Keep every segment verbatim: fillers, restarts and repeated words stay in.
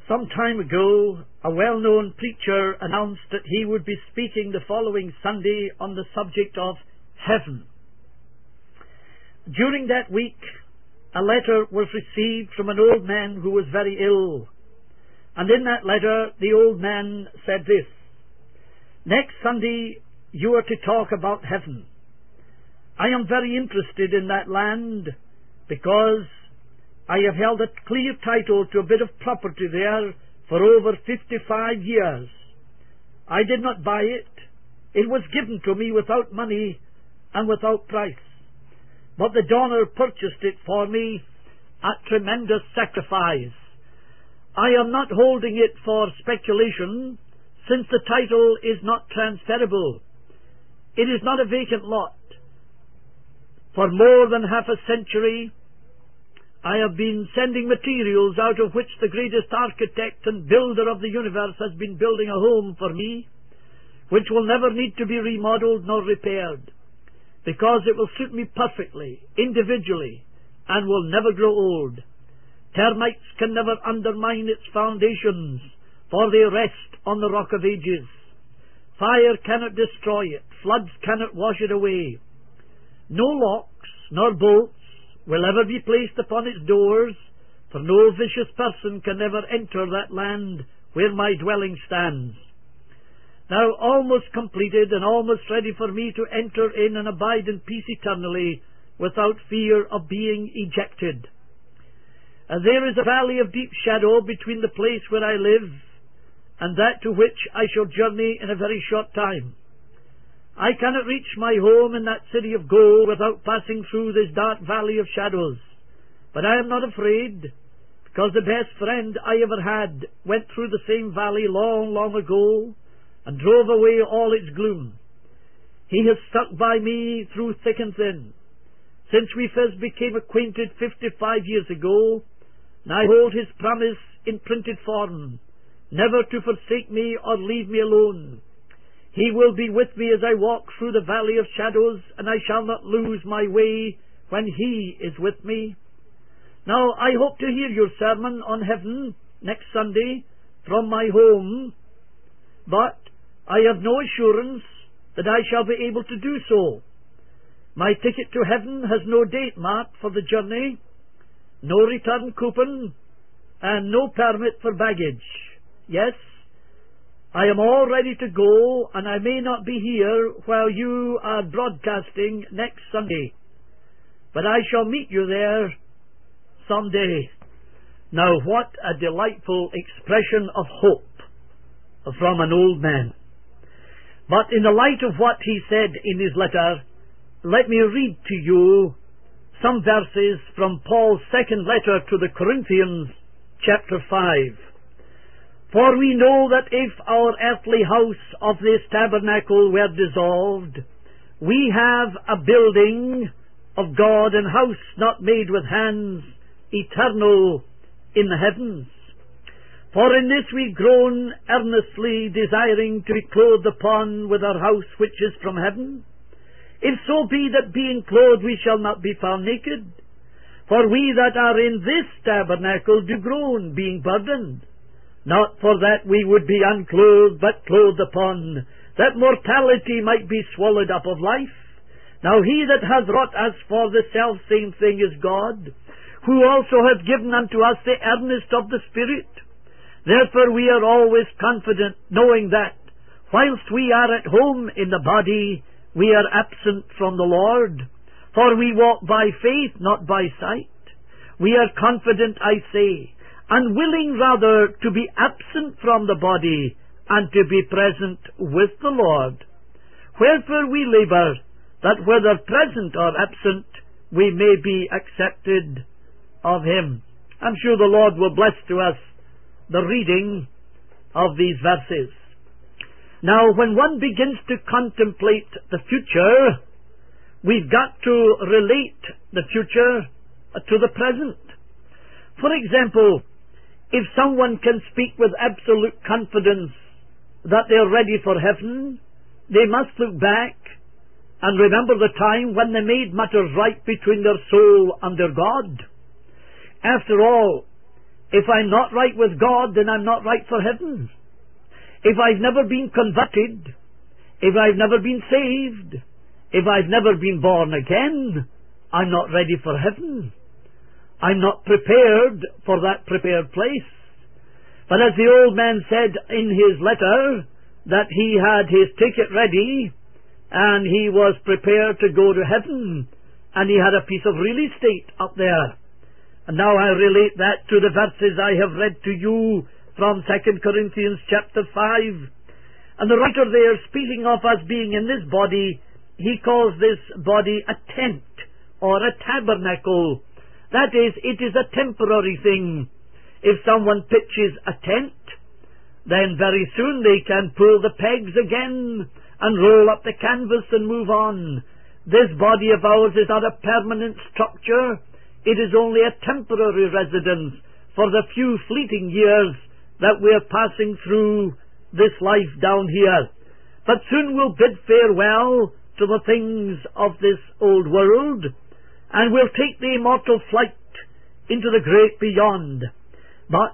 Some time ago, a well-known preacher announced that he would be speaking the following Sunday on the subject of heaven. During that week, a letter was received from an old man who was very ill. And in that letter, the old man said this: "Next Sunday, you are to talk about heaven. I am very interested in that land because I have held a clear title to a bit of property there for over fifty-five years. I did not buy it. It was given to me without money and without price. But the donor purchased it for me at tremendous sacrifice. I am not holding it for speculation, since the title is not transferable. It is not a vacant lot. For more than half a century, I have been sending materials out of which the greatest architect and builder of the universe has been building a home for me, which will never need to be remodeled nor repaired, because it will suit me perfectly, individually, and will never grow old. Termites can never undermine its foundations, for they rest on the rock of ages. Fire cannot destroy it, floods cannot wash it away. No locks nor bolts will ever be placed upon its doors, for no vicious person can ever enter that land where my dwelling stands. Now almost completed and almost ready for me to enter in and abide in peace eternally without fear of being ejected. And there is a valley of deep shadow between the place where I live and that to which I shall journey in a very short time. I cannot reach my home in that city of gold without passing through this dark valley of shadows. But I am not afraid, because the best friend I ever had went through the same valley long, long ago and drove away all its gloom. He has stuck by me through thick and thin, since we first became acquainted fifty-five years ago, and I hold his promise in printed form, never to forsake me or leave me alone. He will be with me as I walk through the valley of shadows, and I shall not lose my way when He is with me. Now, I hope to hear your sermon on heaven next Sunday from my home, but I have no assurance that I shall be able to do so. My ticket to heaven has no date marked for the journey, no return coupon, and no permit for baggage. Yes, I am all ready to go, and I may not be here while you are broadcasting next Sunday, but I shall meet you there someday." Now, what a delightful expression of hope from an old man. But in the light of what he said in his letter, let me read to you some verses from Paul's second letter to the Corinthians, chapter five. "For we know that if our earthly house of this tabernacle were dissolved, we have a building of God, an house not made with hands, eternal in the heavens. For in this we groan earnestly, desiring to be clothed upon with our house which is from heaven. If so be that being clothed we shall not be found naked. For we that are in this tabernacle do groan, being burdened, not for that we would be unclothed, but clothed upon, that mortality might be swallowed up of life. Now he that hath wrought us for the selfsame thing is God, who also hath given unto us the earnest of the Spirit. Therefore we are always confident, knowing that, whilst we are at home in the body, we are absent from the Lord. For we walk by faith, not by sight. We are confident, I say, unwilling rather to be absent from the body, and to be present with the Lord. Wherefore we labour, that whether present or absent, we may be accepted of Him." I'm sure the Lord will bless to us the reading of these verses. Now, when one begins to contemplate the future, we've got to relate the future to the present. For example, if someone can speak with absolute confidence that they're ready for heaven, they must look back and remember the time when they made matters right between their soul and their God. After all, If I'm not right with God, then I'm not right for heaven. If I've never been converted, if I've never been saved, if I've never been born again, I'm not ready for heaven. I'm not prepared for that prepared place. But as the old man said in his letter, that he had his ticket ready, and he was prepared to go to heaven, and he had a piece of real estate up there. And now I relate that to the verses I have read to you from Second Corinthians chapter five. And the writer there, speaking of us being in this body, he calls this body a tent or a tabernacle. That is, it is a temporary thing. If someone pitches a tent, then very soon they can pull the pegs again and roll up the canvas and move on. This body of ours is not a permanent structure. It is only a temporary residence for the few fleeting years that we are passing through this life down here. But soon we'll bid farewell to the things of this old world, and we'll take the immortal flight into the great beyond. But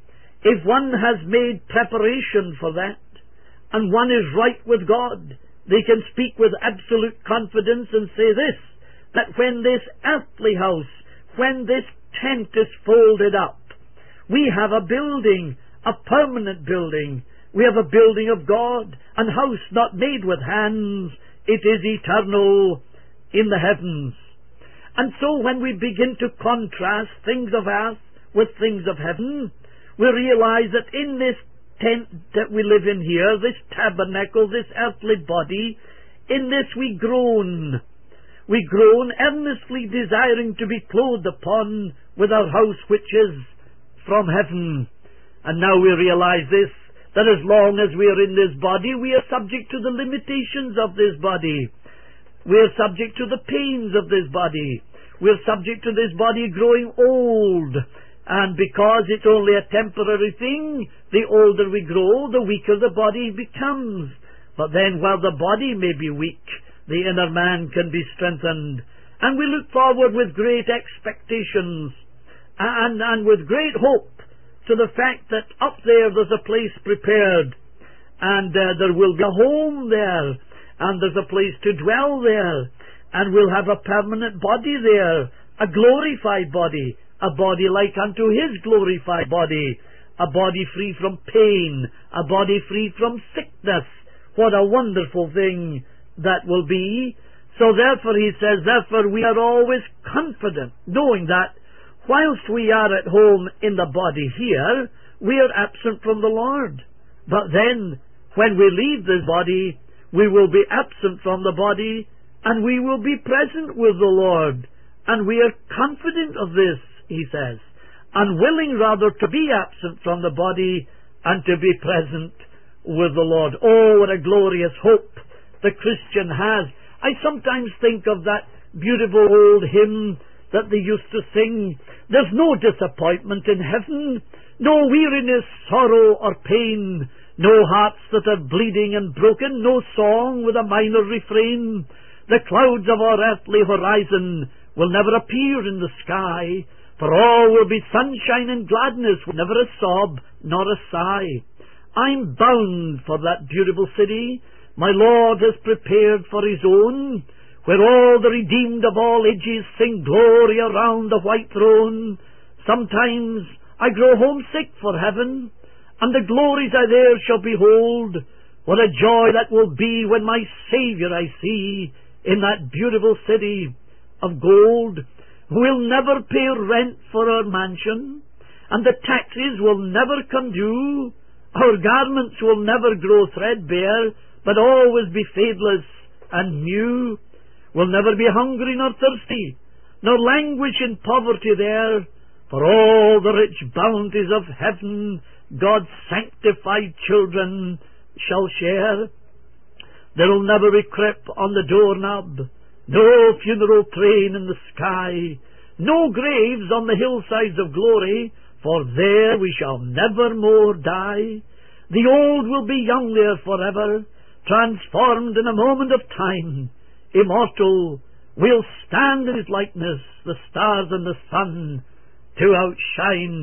if one has made preparation for that, and one is right with God, they can speak with absolute confidence and say this, that when this earthly house, when this tent is folded up, we have a building, a permanent building. We have a building of God, an house not made with hands. It is eternal in the heavens. And so when we begin to contrast things of earth with things of heaven, we realize that in this tent that we live in here, this tabernacle, this earthly body, in this we groan. We groan, earnestly desiring to be clothed upon with our house which is from heaven. And now we realize this, that as long as we are in this body, we are subject to the limitations of this body. We are subject to the pains of this body. We are subject to this body growing old. And because it's only a temporary thing, the older we grow, the weaker the body becomes. But then while the body may be weak, the inner man can be strengthened. And we look forward with great expectations and, and with great hope to the fact that up there there's a place prepared, and uh, there will be a home there, and there's a place to dwell there, and we'll have a permanent body there, a glorified body, a body like unto his glorified body, a body free from pain, a body free from sickness. What a wonderful thing that will be. So therefore he says, therefore we are always confident, knowing that whilst we are at home in the body here, we are absent from the Lord. But then, when we leave this body, we will be absent from the body, and we will be present with the Lord. And we are confident of this, he says, unwilling rather to be absent from the body and to be present with the Lord. Oh, what a glorious hope the Christian has. I sometimes think of that beautiful old hymn that they used to sing. There's no disappointment in heaven, no weariness, sorrow, or pain, no hearts that are bleeding and broken, no song with a minor refrain. The clouds of our earthly horizon will never appear in the sky, for all will be sunshine and gladness, with never a sob nor a sigh. I'm bound for that beautiful city my Lord has prepared for his own, where all the redeemed of all ages sing glory around the white throne. Sometimes I grow homesick for heaven, and the glories I there shall behold. What a joy that will be when my Saviour I see in that beautiful city of gold. We'll never pay rent for our mansion, and the taxes will never come due. Our garments will never grow threadbare, but always be fadeless and new. We'll never be hungry nor thirsty, nor languish in poverty there, for all the rich bounties of heaven God's sanctified children shall share. There'll never be crepe on the doorknob, no funeral train in the sky, no graves on the hillsides of glory, for there we shall never more die. The old will be young there forever, transformed in a moment of time. Immortal, we'll stand in his likeness, the stars and the sun to outshine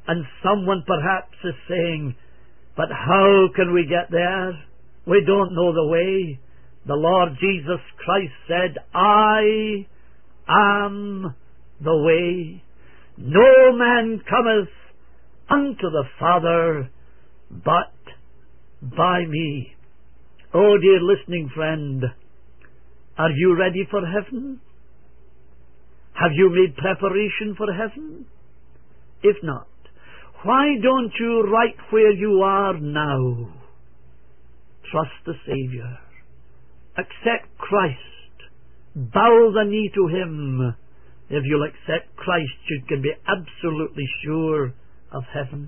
And someone perhaps is saying, but how can we get there? We don't know the way. The Lord Jesus Christ said, I am the way. No man cometh unto the Father but by me. Oh, dear listening friend, are you ready for heaven? Have you made preparation for heaven? If not, why don't you, right where you are now, trust the Saviour, accept Christ, bow the knee to Him? If you'll accept Christ, you can be absolutely sure of heaven.